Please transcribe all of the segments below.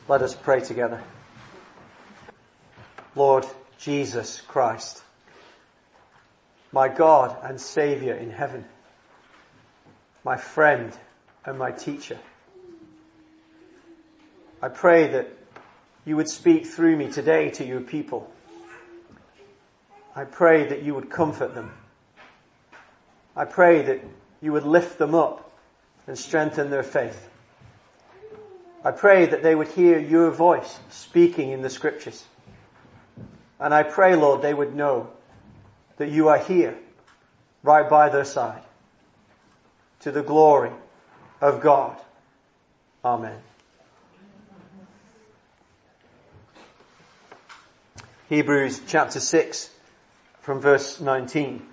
Let us pray together. Lord Jesus Christ, my God and Saviour in heaven, my friend and my teacher, I pray that you would speak through me today to your people. I pray that you would comfort them. I pray that you would lift them up and strengthen their faith. I pray that they would hear your voice speaking in the Scriptures. And I pray, Lord, they would know that you are here, right by their side, to the glory of God. Amen. Hebrews chapter 6, from verse 19.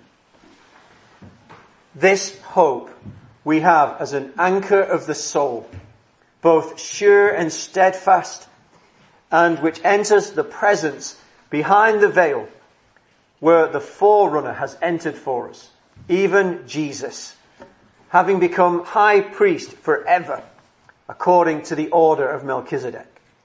This hope we have as an anchor of the soul, both sure and steadfast, and which enters the presence behind the veil, where the forerunner has entered for us, even Jesus, having become high priest forever, according to the order of Melchizedek.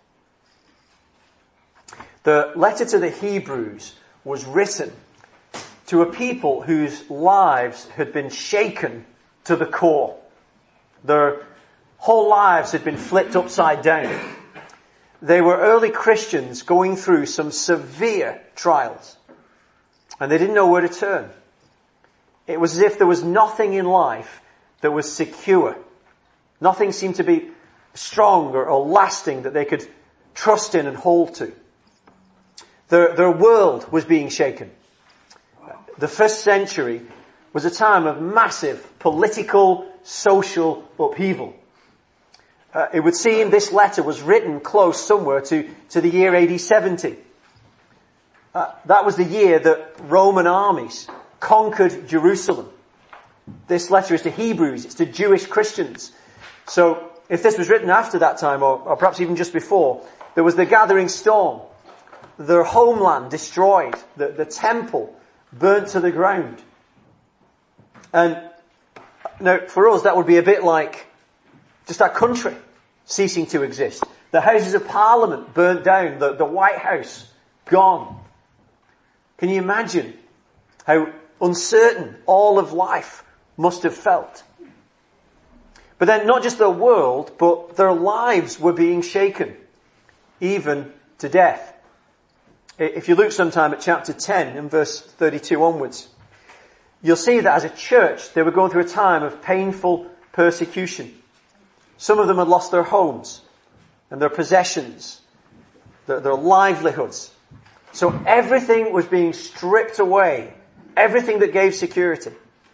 The letter to the Hebrews was written to a people whose lives had been shaken to the core. Their whole lives had been flipped upside down. They were early Christians going through some severe trials, and they didn't know where to turn. It was as if there was nothing in life that was secure. Nothing seemed to be strong or lasting that they could trust in and hold to. Their world was being shaken. The first century was a time of massive political, social upheaval. It would seem this letter was written close somewhere to the year AD 70. That was the year that Roman armies conquered Jerusalem. This letter is to Hebrews, it's to Jewish Christians. So if this was written after that time, or perhaps even just before, there was the gathering storm, their homeland destroyed, the temple burnt to the ground. And now for us that would be a bit like just our country ceasing to exist. The Houses of Parliament burnt down, the White House gone. Can you imagine how uncertain all of life must have felt? But then not just their world, but their lives were being shaken, even to death. If you look sometime at chapter 10 and verse 32 onwards, you'll see that as a church they were going through a time of painful persecution. Some of them had lost their homes and their possessions, their livelihoods. So everything was being stripped away, everything that gave security.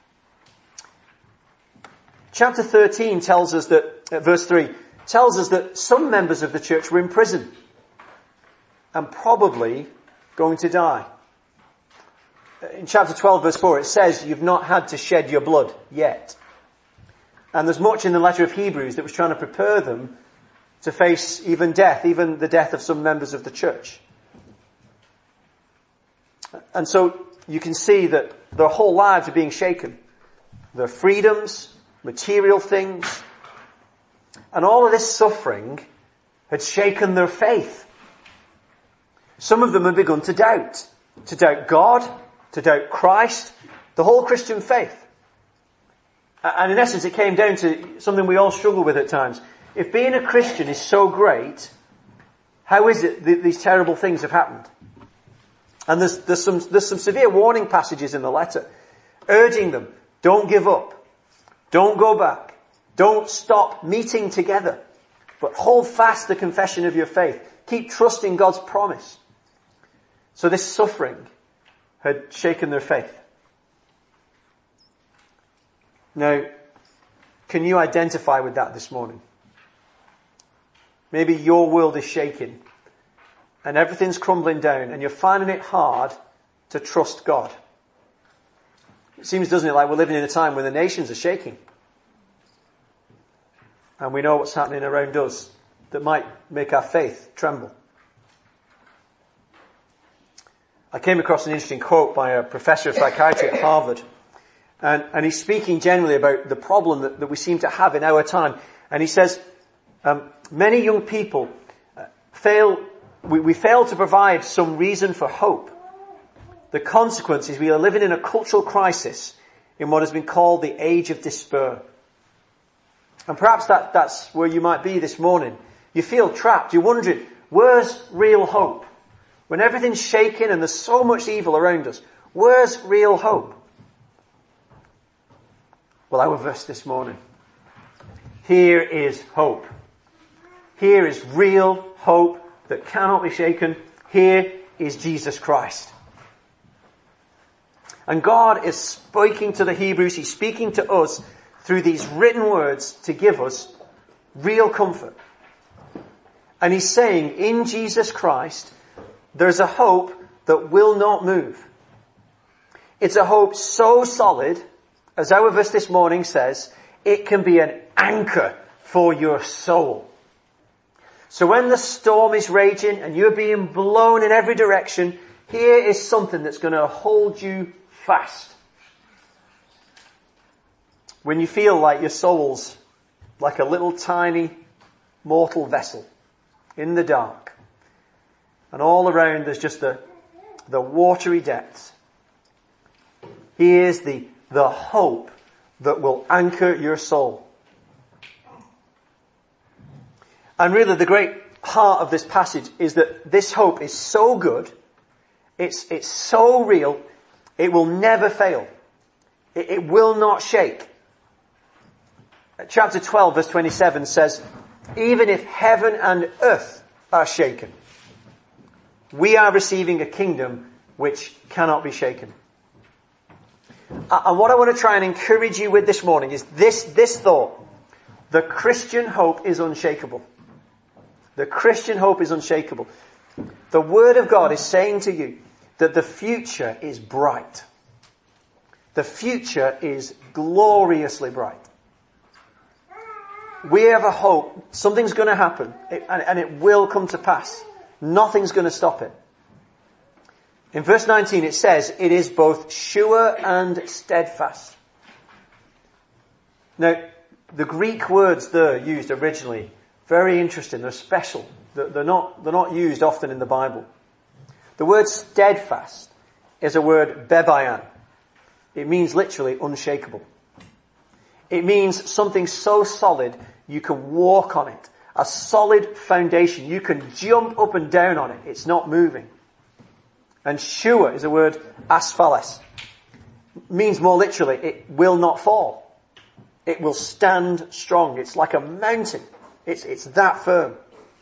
Chapter 13 tells us that, verse 3, tells us that some members of the church were in prison and probably going to die. In chapter 12 verse 4 it says, you've not had to shed your blood yet. And there's much in the letter of Hebrews that was trying to prepare them to face even death, even the death of some members of the church. And so you can see that their whole lives are being shaken. Their freedoms, material things, and all of this suffering had shaken their faith. Some of them had begun to doubt God, to doubt Christ, the whole Christian faith. And in essence it came down to something we all struggle with at times. If being a Christian is so great, how is it that these terrible things have happened? And there's some severe warning passages in the letter, urging them, don't give up, don't go back, don't stop meeting together, but hold fast the confession of your faith. Keep trusting God's promise. So this suffering had shaken their faith. Now, can you identify with that this morning? Maybe your world is shaking and everything's crumbling down and you're finding it hard to trust God. It seems, doesn't it, like we're living in a time when the nations are shaking. And we know what's happening around us that might make our faith tremble. I came across an interesting quote by a professor of psychiatry at Harvard. And he's speaking generally about the problem that we seem to have in our time. And he says, many young people we fail to provide some reason for hope, the consequence is we are living in a cultural crisis in what has been called the age of despair. And perhaps that's where you might be this morning. You feel trapped. You're wondering, where's real hope? When everything's shaking and there's so much evil around us, where's real hope? Well, our verse this morning. Here is hope. Here is real hope that cannot be shaken. Here is Jesus Christ. And God is speaking to the Hebrews. He's speaking to us through these written words to give us real comfort. And He's saying, in Jesus Christ, there's a hope that will not move. It's a hope so solid, as our verse this morning says, it can be an anchor for your soul. So when the storm is raging and you're being blown in every direction, here is something that's going to hold you fast. When you feel like your soul's like a little tiny mortal vessel in the dark, and all around there's just the watery depths, here's the hope that will anchor your soul. And really the great heart of this passage is that this hope is so good, it's so real, it will never fail. It will not shake. Chapter 12 verse 27 says, even if heaven and earth are shaken, we are receiving a kingdom which cannot be shaken. And what I want to try and encourage you with this morning is this thought. The Christian hope is unshakable. The Christian hope is unshakable. The Word of God is saying to you that the future is bright. The future is gloriously bright. We have a hope. Something's going to happen and it will come to pass. Nothing's going to stop it. In verse 19 it says, it is both sure and steadfast. Now, the Greek words there used originally, very interesting, they're special. They're not used often in the Bible. The word steadfast is a word bebayan. It means literally unshakable. It means something so solid you can walk on it. A solid foundation. You can jump up and down on it. It's not moving. And sure is a word asphales. It means more literally, it will not fall. It will stand strong. It's like a mountain. It's that firm.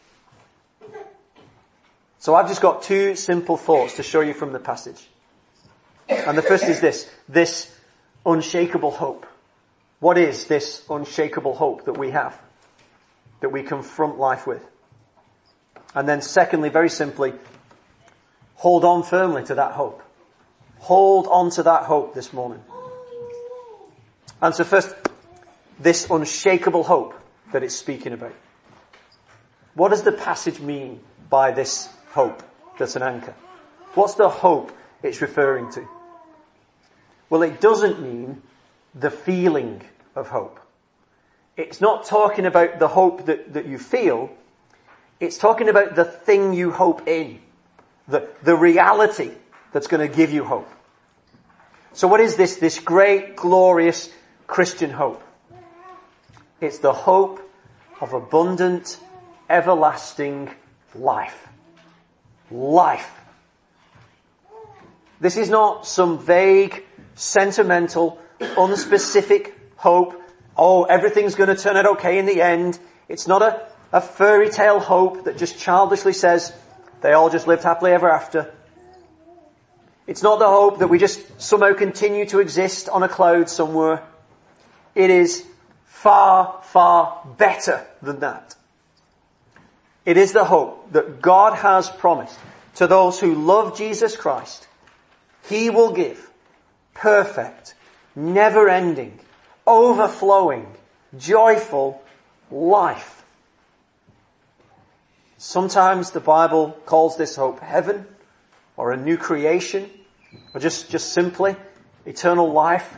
So I've just got two simple thoughts to show you from the passage. And the first is this unshakable hope. What is this unshakable hope that we have? That we confront life with? And then secondly, very simply, hold on firmly to that hope. Hold on to that hope this morning. And so first, this unshakable hope that it's speaking about. What does the passage mean by this hope that's an anchor? What's the hope it's referring to? Well, it doesn't mean the feeling of hope. It's not talking about the hope that you feel. It's talking about the thing you hope in. The reality that's going to give you hope. So what is this great, glorious Christian hope? It's the hope of abundant, everlasting life. Life. This is not some vague, sentimental, unspecific hope. Oh, everything's going to turn out okay in the end. It's not a fairy tale hope that just childishly says they all just lived happily ever after. It's not the hope that we just somehow continue to exist on a cloud somewhere. It is far, far better than that. It is the hope that God has promised to those who love Jesus Christ. He will give perfect, never-ending, overflowing, joyful life. Sometimes the Bible calls this hope heaven, or a new creation, or just simply eternal life.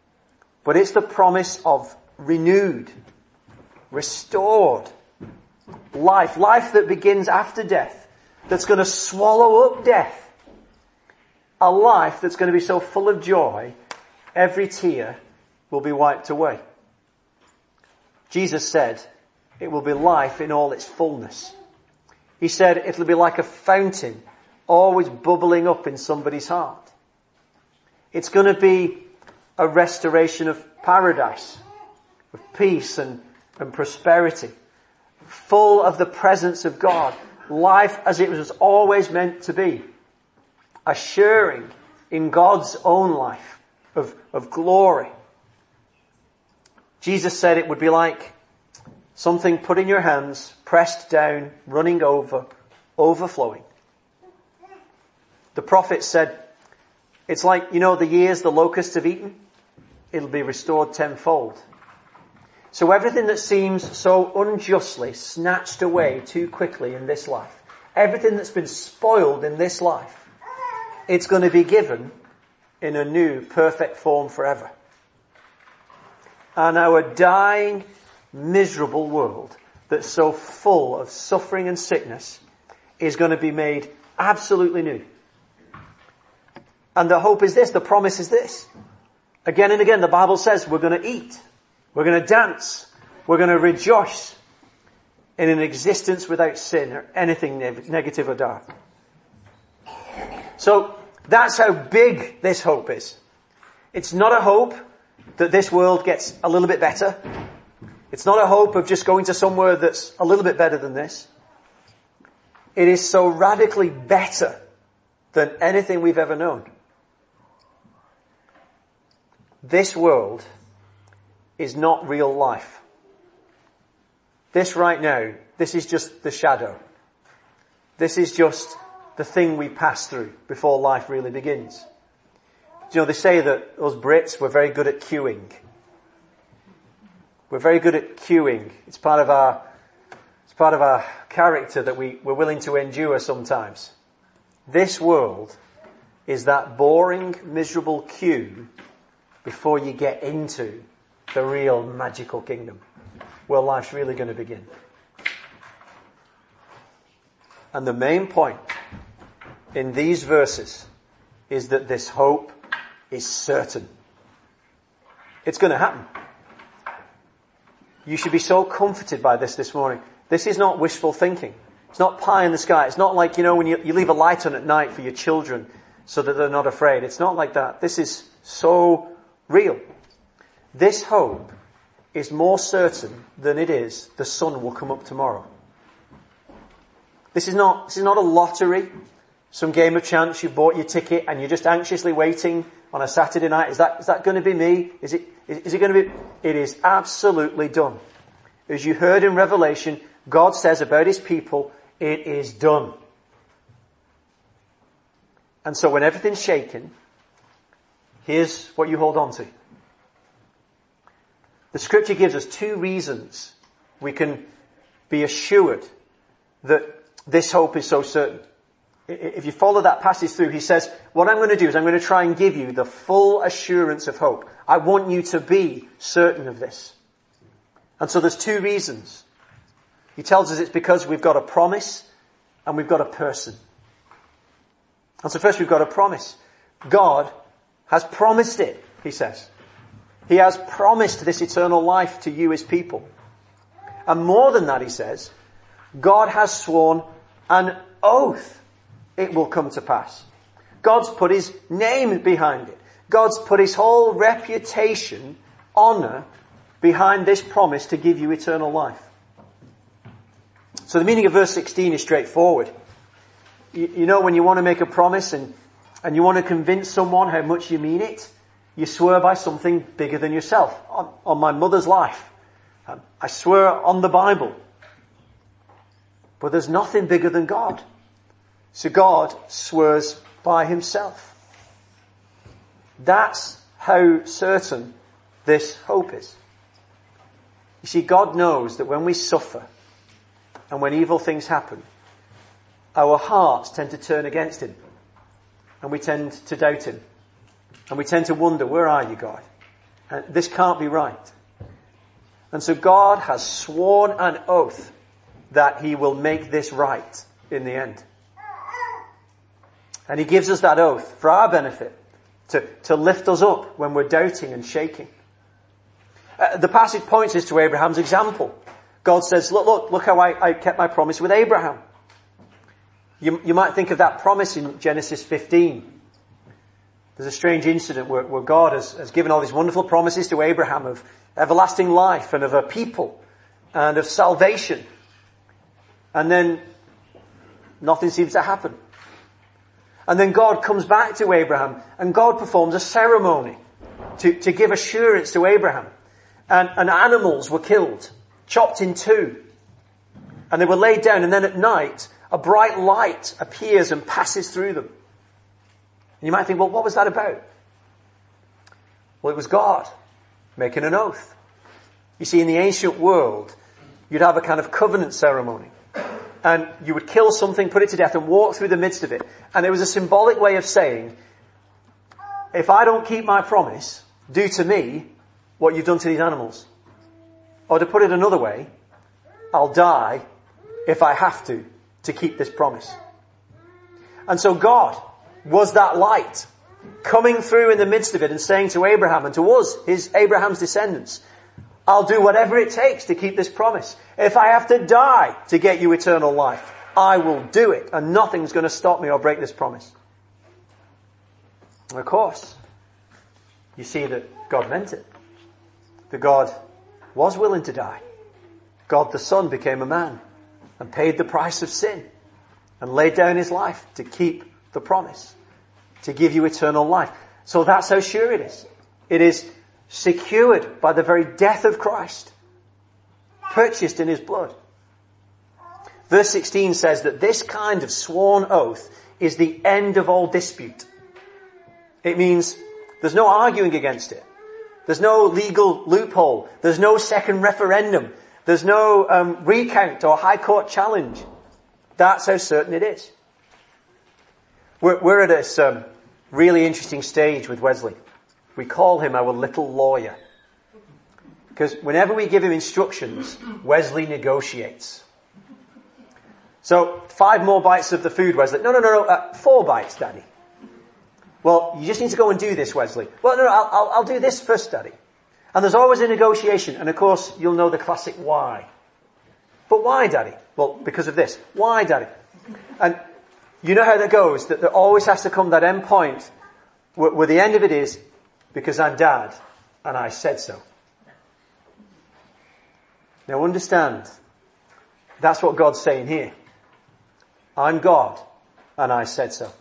But it's the promise of renewed, restored, life that begins after death, that's going to swallow up death. A life that's going to be so full of joy, every tear will be wiped away. Jesus said, it will be life in all its fullness. He said it'll be like a fountain always bubbling up in somebody's heart. It's going to be a restoration of paradise, of peace and prosperity, full of the presence of God, life as it was always meant to be, assuring in God's own life of glory. Jesus said it would be like something put in your hands, pressed down, running over, overflowing. The prophet said, it's like, the years the locusts have eaten, it'll be restored tenfold. So everything that seems so unjustly snatched away too quickly in this life, everything that's been spoiled in this life, it's going to be given in a new, perfect form forever. And our dying, miserable world that's so full of suffering and sickness is going to be made absolutely new. And the hope is this, the promise is this. Again and again, the Bible says we're going to eat, we're going to dance, we're going to rejoice in an existence without sin or anything negative or dark. So that's how big this hope is. It's not a hope that this world gets a little bit better. It's not a hope of just going to somewhere that's a little bit better than this. It is so radically better than anything we've ever known. This world is not real life. This right now, this is just the shadow. This is just the thing we pass through before life really begins. They say that us Brits, we're very good at queuing. We're very good at queuing. It's part of our character that we're willing to endure sometimes. This world is that boring, miserable queue before you get into the real magical kingdom where life's really going to begin. And the main point in these verses is that this hope is certain. It's going to happen. You should be so comforted by this morning. This is not wishful thinking. It's not pie in the sky. It's not like, when you leave a light on at night for your children so that they're not afraid. It's not like that. This is so real. This hope is more certain than it is the sun will come up tomorrow. This is not a lottery, some game of chance. You bought your ticket and you're just anxiously waiting on a Saturday night. Is that going to be me? Is it going to be? It is absolutely done. As you heard in Revelation, God says about his people, it is done. And so when everything's shaken, here's what you hold on to. The scripture gives us two reasons we can be assured that this hope is so certain. If you follow that passage through, he says, what I'm going to do is I'm going to try and give you the full assurance of hope. I want you to be certain of this. And so there's two reasons. He tells us it's because we've got a promise and we've got a person. And so first we've got a promise. God has promised it, he says. He has promised this eternal life to you, his people. And more than that, he says, God has sworn an oath it will come to pass. God's put his name behind it. God's put his whole reputation, honor, behind this promise to give you eternal life. So the meaning of verse 16 is straightforward. You know, when you want to make a promise and you want to convince someone how much you mean it, you swear by something bigger than yourself. On my mother's life, I swear on the Bible. But there's nothing bigger than God. So God swears by himself. That's how certain this hope is. You see, God knows that when we suffer and when evil things happen, our hearts tend to turn against him. And we tend to doubt him. And we tend to wonder, where are you, God? And this can't be right. And so God has sworn an oath that he will make this right in the end. And he gives us that oath for our benefit, to lift us up when we're doubting and shaking. The passage points us to Abraham's example. God says, look how I kept my promise with Abraham. You might think of that promise in Genesis 15. There's a strange incident where God has given all these wonderful promises to Abraham of everlasting life and of a people and of salvation. And then nothing seems to happen. And then God comes back to Abraham and God performs a ceremony to give assurance to Abraham. And animals were killed, chopped in two. And they were laid down, and then at night, a bright light appears and passes through them. And you might think, well, what was that about? Well, it was God making an oath. You see, in the ancient world, you'd have a kind of covenant ceremony. And you would kill something, put it to death, and walk through the midst of it. And it was a symbolic way of saying, if I don't keep my promise, do to me what you've done to these animals. Or to put it another way, I'll die if I have to keep this promise. And so God was that light coming through in the midst of it and saying to Abraham and to us, Abraham's descendants, I'll do whatever it takes to keep this promise. If I have to die to get you eternal life, I will do it, and nothing's going to stop me or break this promise. And of course, you see that God meant it. That God was willing to die. God the Son became a man and paid the price of sin and laid down his life to keep the promise, to give you eternal life. So that's how sure it is. It is secured by the very death of Christ, purchased in his blood. Verse 16 says that this kind of sworn oath is the end of all dispute. It means there's no arguing against it. There's no legal loophole. There's no second referendum. There's no recount or high court challenge. That's how certain it is. We're at this really interesting stage with Wesley. We call him our little lawyer. Because whenever we give him instructions, Wesley negotiates. So, 5 more bites of the food, Wesley. No, 4 bites, Daddy. Well, you just need to go and do this, Wesley. Well, no, I'll do this first, Daddy. And there's always a negotiation. And of course, you'll know the classic why. But why, Daddy? Well, because of this. Why, Daddy? And you know how that goes, that there always has to come that end point where the end of it is, because I'm Dad, and I said so. Now understand, that's what God's saying here. I'm God, and I said so.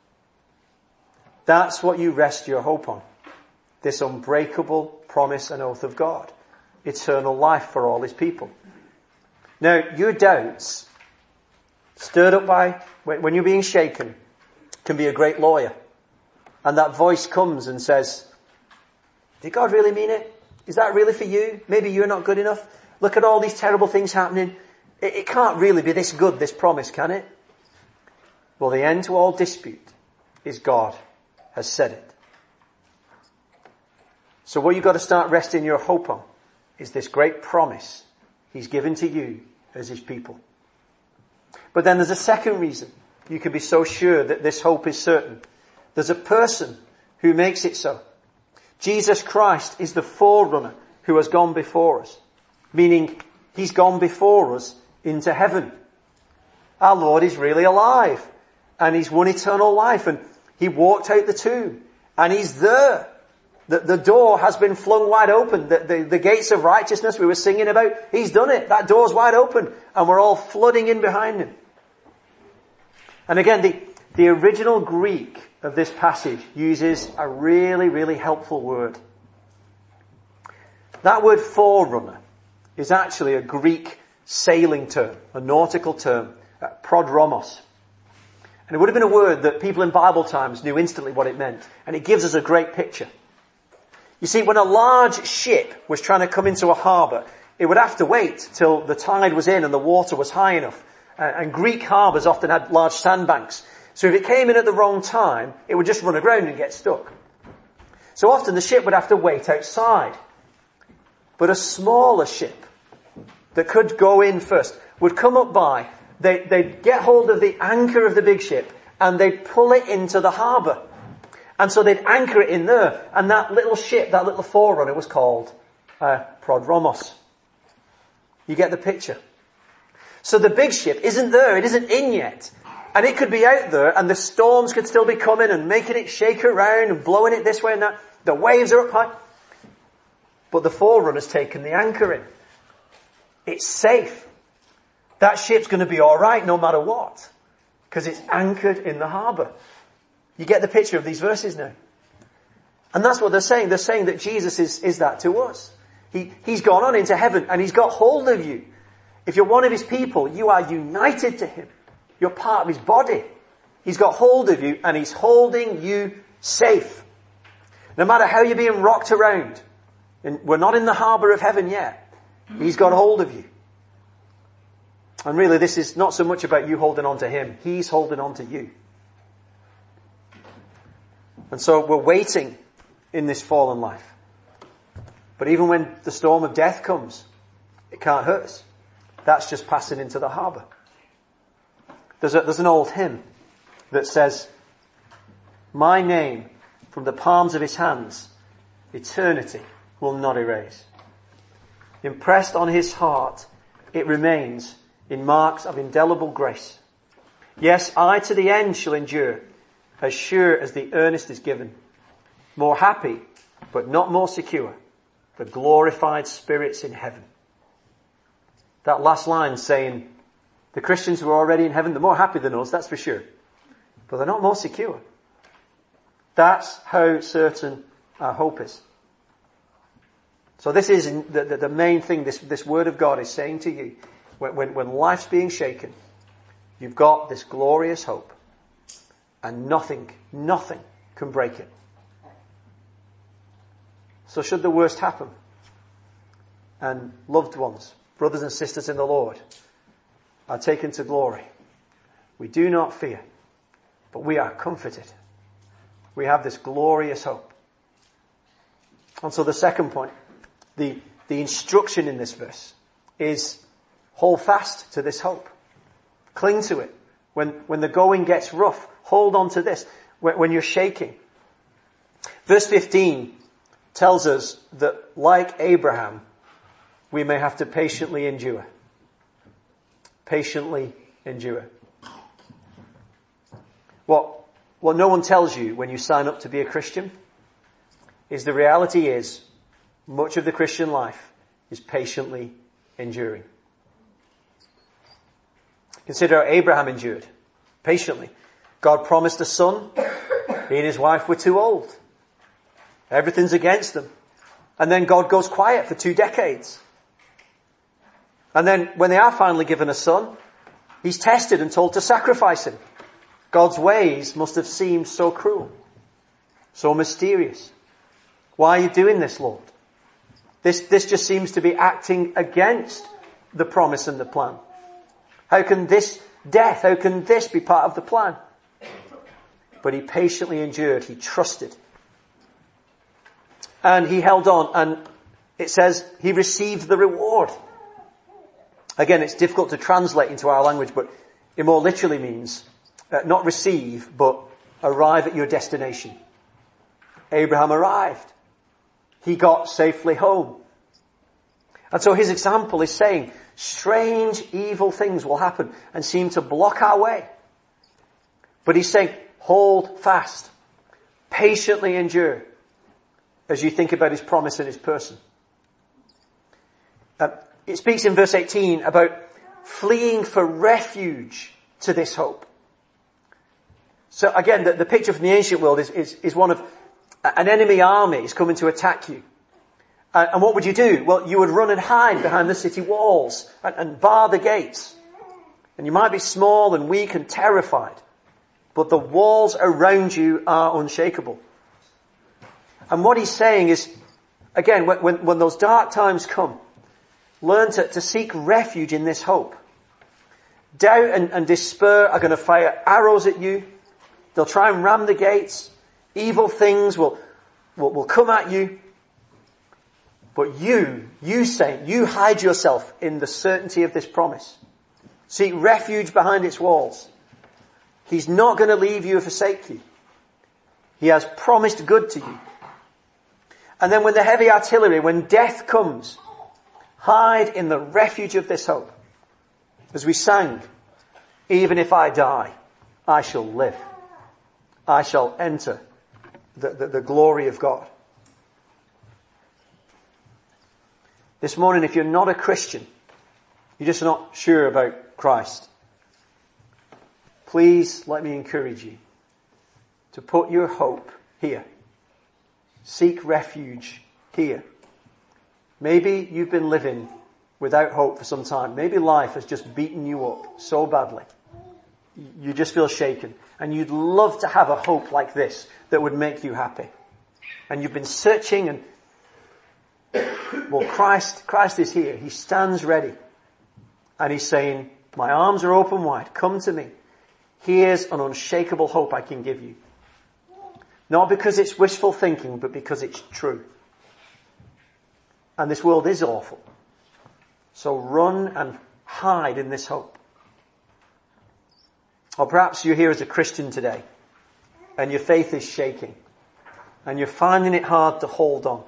That's what you rest your hope on. This unbreakable promise and oath of God. Eternal life for all his people. Now, your doubts, stirred up by, when you're being shaken, can be a great lawyer. And that voice comes and says, did God really mean it? Is that really for you? Maybe you're not good enough. Look at all these terrible things happening. It can't really be this good, this promise, can it? Well, the end to all dispute is God has said it. So what you've got to start resting your hope on is this great promise he's given to you as his people. But then there's a second reason you can be so sure that this hope is certain. There's a person who makes it so. Jesus Christ is the forerunner who has gone before us, meaning he's gone before us into heaven. Our Lord is really alive, and he's won eternal life, and he walked out the tomb, and he's there. The door has been flung wide open. The gates of righteousness we were singing about, he's done it. That door's wide open, and we're all flooding in behind him. And again, the original Greek of this passage uses a really, really helpful word. That word forerunner is actually a Greek sailing term, a nautical term, prodromos. And it would have been a word that people in Bible times knew instantly what it meant. And it gives us a great picture. You see, when a large ship was trying to come into a harbour, it would have to wait till the tide was in and the water was high enough. And Greek harbours often had large sandbanks. So if it came in at the wrong time, it would just run aground and get stuck. So often the ship would have to wait outside. But a smaller ship that could go in first would come up by, they'd get hold of the anchor of the big ship and they'd pull it into the harbour. And so they'd anchor it in there, and that little ship, that little forerunner, was called Prodromos. You get the picture? So the big ship isn't there, it isn't in yet. And it could be out there, and the storms could still be coming and making it shake around and blowing it this way and that. The waves are up high. But the forerunner's taken the anchor in. It's safe. That ship's going to be alright no matter what. Because it's anchored in the harbour. You get the picture of these verses now. And that's what they're saying. They're saying that Jesus is that to us. He's gone on into heaven and he's got hold of you. If you're one of his people, you are united to him. You're part of his body. He's got hold of you and he's holding you safe. No matter how you're being rocked around. And we're not in the harbour of heaven yet. He's got hold of you. And really this is not so much about you holding on to him. He's holding on to you. And so we're waiting in this fallen life. But even when the storm of death comes, it can't hurt us. That's just passing into the harbour. There's an old hymn that says, my name from the palms of his hands, eternity will not erase. Impressed on his heart, it remains in marks of indelible grace. Yes, I to the end shall endure, as sure as the earnest is given. More happy, but not more secure, the glorified spirits in heaven. That last line saying, the Christians who are already in heaven, they're more happy than us, that's for sure. But they're not more secure. That's how certain our hope is. So this is the main thing this word of God is saying to you. When life's being shaken, you've got this glorious hope. And nothing can break it. So should the worst happen, and loved ones, brothers and sisters in the Lord, are taken to glory, we do not fear, but we are comforted. We have this glorious hope. And so the second point, the instruction in this verse is hold fast to this hope. Cling to it. When the going gets rough, hold on to this. When you're shaking. Verse 15 tells us that like Abraham, we may have to patiently endure. Patiently endure. What no one tells you when you sign up to be a Christian is the reality is much of the Christian life is patiently enduring. Consider how Abraham endured patiently. God promised a son. He and his wife were too old. Everything's against them. And then God goes quiet for 2 decades. And then when they are finally given a son, he's tested and told to sacrifice him. God's ways must have seemed so cruel, so mysterious. Why are you doing this, Lord? This just seems to be acting against the promise and the plan. How can this death, how can this be part of the plan? But he patiently endured, he trusted. And he held on, and it says he received the reward. Again, it's difficult to translate into our language, but it more literally means not receive, but arrive at your destination. Abraham arrived. He got safely home. And so his example is saying, strange, evil things will happen and seem to block our way. But he's saying, hold fast. Patiently endure as you think about his promise and his person. It speaks in verse 18 about fleeing for refuge to this hope. So again, the picture from the ancient world is one of an enemy army is coming to attack you. And what would you do? Well, you would run and hide behind the city walls and bar the gates. And you might be small and weak and terrified, but the walls around you are unshakable. And what he's saying is, again, when those dark times come, learn to seek refuge in this hope. Doubt and despair are going to fire arrows at you. They'll try and ram the gates. Evil things will come at you. But you hide yourself in the certainty of this promise. Seek refuge behind its walls. He's not going to leave you or forsake you. He has promised good to you. And then when the heavy artillery, when death comes, hide in the refuge of this hope. As we sang, even if I die, I shall live. I shall enter the glory of God. This morning, if you're not a Christian, you're just not sure about Christ, please let me encourage you to put your hope here. Seek refuge here. Maybe you've been living without hope for some time. Maybe life has just beaten you up so badly. You just feel shaken. And you'd love to have a hope like this that would make you happy. And you've been searching and, well, Christ is here. He stands ready. And he's saying, my arms are open wide. Come to me. Here's an unshakable hope I can give you. Not because it's wishful thinking, but because it's true. And this world is awful. So run and hide in this hope. Or perhaps you're here as a Christian today, and your faith is shaking, and you're finding it hard to hold on.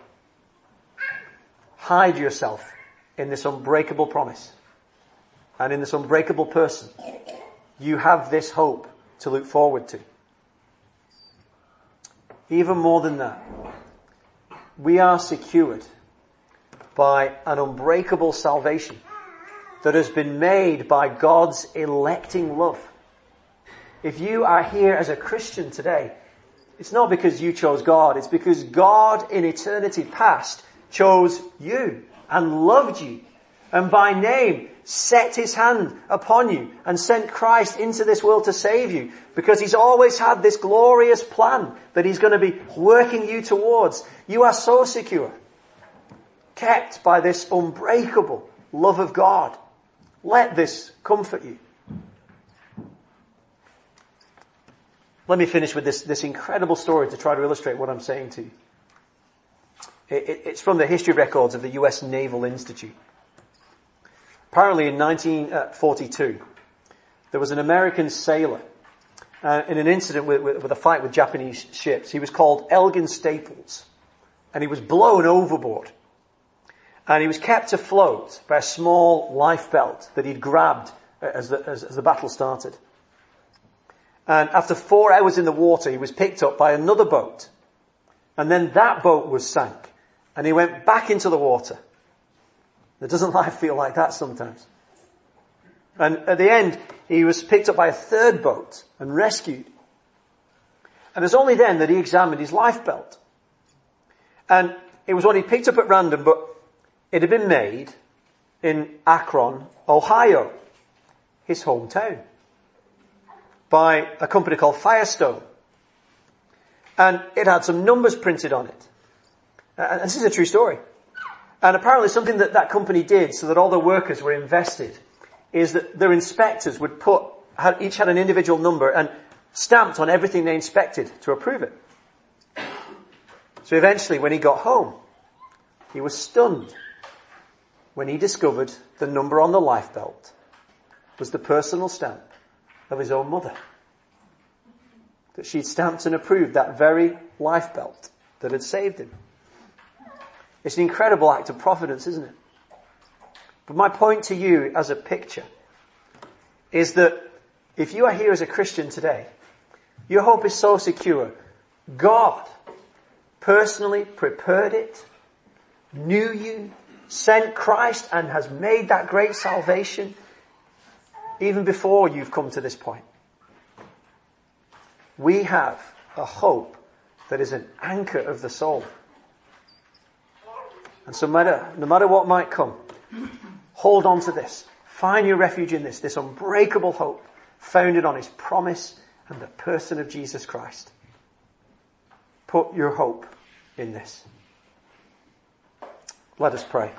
Hide yourself in this unbreakable promise, and in this unbreakable person. You have this hope to look forward to. Even more than that, we are secured by an unbreakable salvation that has been made by God's electing love. If you are here as a Christian today, it's not because you chose God, it's because God in eternity past chose you and loved you, and by name set his hand upon you and sent Christ into this world to save you, because he's always had this glorious plan that he's going to be working you towards. You are so secure, kept by this unbreakable love of God. Let this comfort you. Let me finish with this incredible story to try to illustrate what I'm saying to you. It's from the history records of the US Naval Institute. Apparently in 1942, there was an American sailor in an incident with a fight with Japanese ships. He was called Elgin Staples, and he was blown overboard. And he was kept afloat by a small lifebelt that he'd grabbed as the battle started. And after 4 hours in the water, he was picked up by another boat. And then that boat was sank. And he went back into the water. Doesn't life feel like that sometimes? And at the end, he was picked up by a third boat and rescued. And it was only then that he examined his lifebelt. And it was one he picked up at random, but it had been made in Akron, Ohio, his hometown, by a company called Firestone. And it had some numbers printed on it. And this is a true story. And apparently something that company did so that all the workers were invested is that their inspectors would each had an individual number and stamped on everything they inspected to approve it. So eventually when he got home, he was stunned when he discovered the number on the lifebelt was the personal stamp of his own mother. That she'd stamped and approved that very lifebelt that had saved him. It's an incredible act of providence, isn't it? But my point to you as a picture is that if you are here as a Christian today, your hope is so secure. God personally prepared it, knew you, sent Christ, and has made that great salvation even before you've come to this point. We have a hope that is an anchor of the soul. And so no matter what might come, hold on to this. Find your refuge in this unbreakable hope founded on his promise and the person of Jesus Christ. Put your hope in this. Let us pray.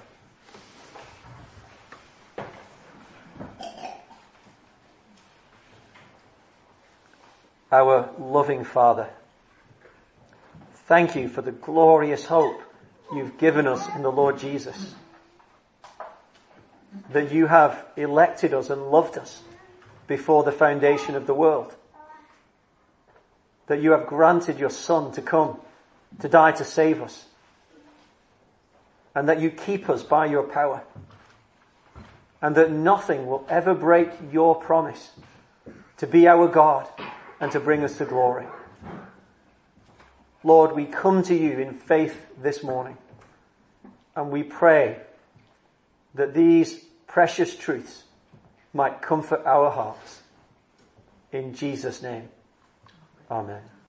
Our loving Father, thank you for the glorious hope you've given us in the Lord Jesus. that you have elected us and loved us before the foundation of the world. That you have granted your Son to come, to die to save us. And that you keep us by your power. And that nothing will ever break your promise to be our God and to bring us to glory. Lord, we come to you in faith this morning. And we pray that these precious truths might comfort our hearts. In Jesus' name, amen.